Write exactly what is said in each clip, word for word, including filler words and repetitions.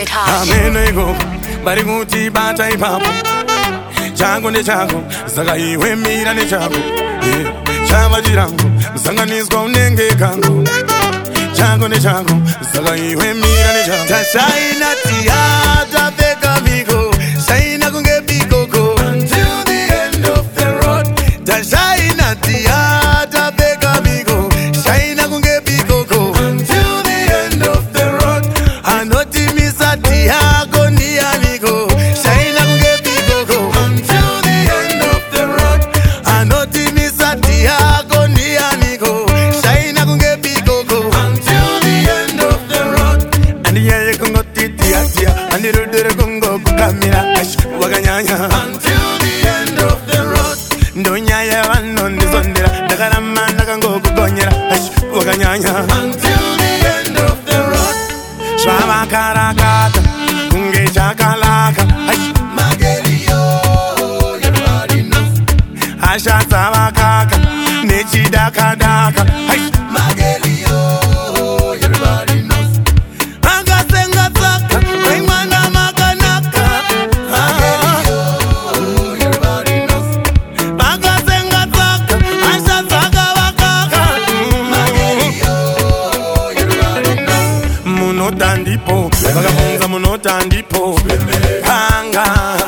so touch. Amenego, bariguti bata ipapo. Chango ne chango, saka iwe mira ne chango. Chama jirango, sanga nisgo nenge kango. Chango ne chango, saka iwe mira ne chango. Tashaina tiada beka migo, shaina kunge bikoko until the end of the road. Tashaina tiada beka migo, shaina kunge bikoko until the end of the road. Anoti misa tiago ni amigo, shaina kunge bikoko until the end of the road. Anoti misa tiago ni amigo, shaina kunge bikoko until the end of the road. And yeah, kungo titia tia, and the road kungo kukamira, waganyanya until the end of the road. Donya ya wanon di sondera, dakarama nakango kukonyera, waganyanya until the end of the road. Shwama karakata, kunge chakalaka, Magerio, everybody knows. Asha sabakaka, nechi daka daka, Magerio, everybody knows. Anga senga saka, waimana makanaka, Magerio, everybody knows. Anga senga saka, asha saka wakaka, Magerio, everybody knows. Munotandipo, vagafunza munotandipo, kanga,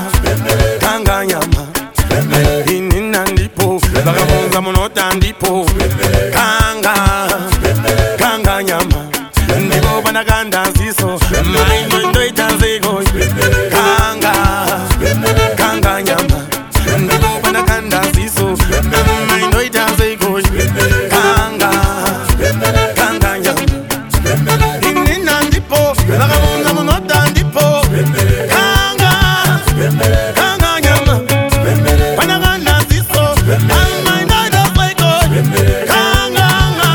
kanga nyama, inina ndipo, vagafunza munotandipo, kanga, kanga nyama, ndipo banaganda ziso, mind ndo itanzego, kanga, kanga nyama, ndipo banaganda ziso, mind ndo itanzego, kanga, kanga nyama. Inina ndipo, vagafunza munotandipo, kanga, kanga nyama, banaganda ziso, mind ndo itanzego, kanga,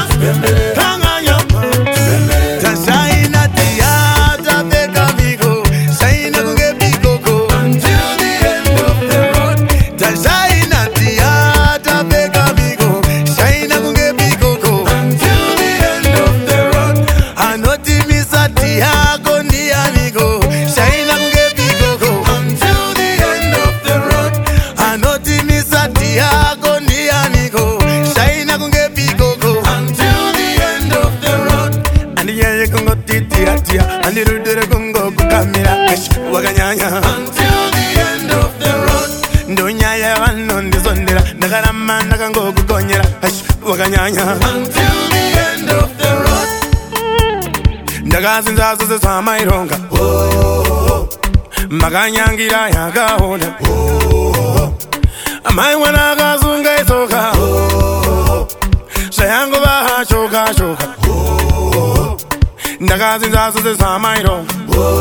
kanga nyama. Tashaina tiada beka migo, shaina kunge bikoko until the end of the road. Tashaina tiada beka migo, shaina kunge bikoko until the end of the road. Anoti misa tiago ni amigo, shaina kunge bikoko until the end of the road. Anoti misa tiago ni amigo, shaina kunge bikoko until the end of the road. And yeah, kungo titia tia, and the rudere kungo kukamira, waganyanya until the end of the road. Donya ya wanon di sondera, dakarama nakango kukonyera, waganyanya until the end of the road. Ndagazinza zose samaironga, maganyangira yagahona, amaiwana gazunga isoka, shayango baha shoka shoka. Ndagazinza zose samaironga,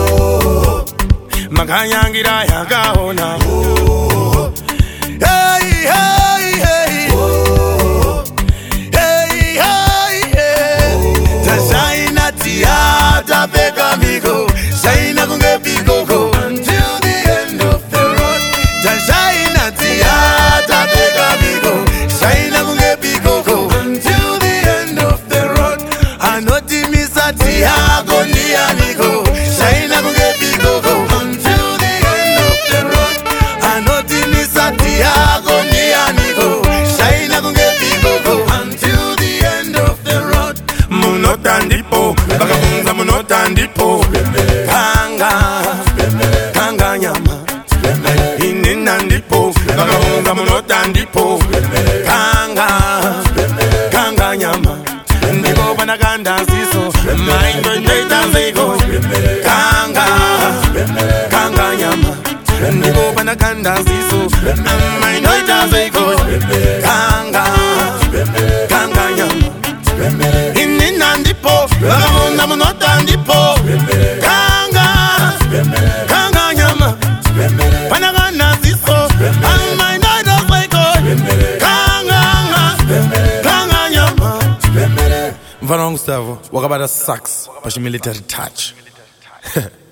maganyangira yagahona. Hey, hey, hey. Hey, hey, hey. Tashaina tiada beka migo, shaina kunge bikoko until the end of the road. Tashaina tiada beka migo, shaina kunge bikoko until the end of the road. Anoti misa tiago ni amigo, shaina kunge bikoko until the end of the road. Anoti misa tiago ni amigo, shaina kunge bikoko until the end of the road. Munotandipo, vagafunza munotandipo, kanga, kanga nyama, inina ndipo, vagafunza munotandipo, kanga, kanga nyama, ndipo banaganda ziso, mind ndo itanzego, kanga, kanga nyama, ndipo banaganda ziso, mind ndo itanzego, kanga, kanga nyama. Inina ndipo, vagafunza munotandipo, kanga, kanga nyama, banaganda ziso, mind ndo itanzego, kanga, kanga nyama. Mfano wangu Gustavo, wakabada sax, pashi military touch.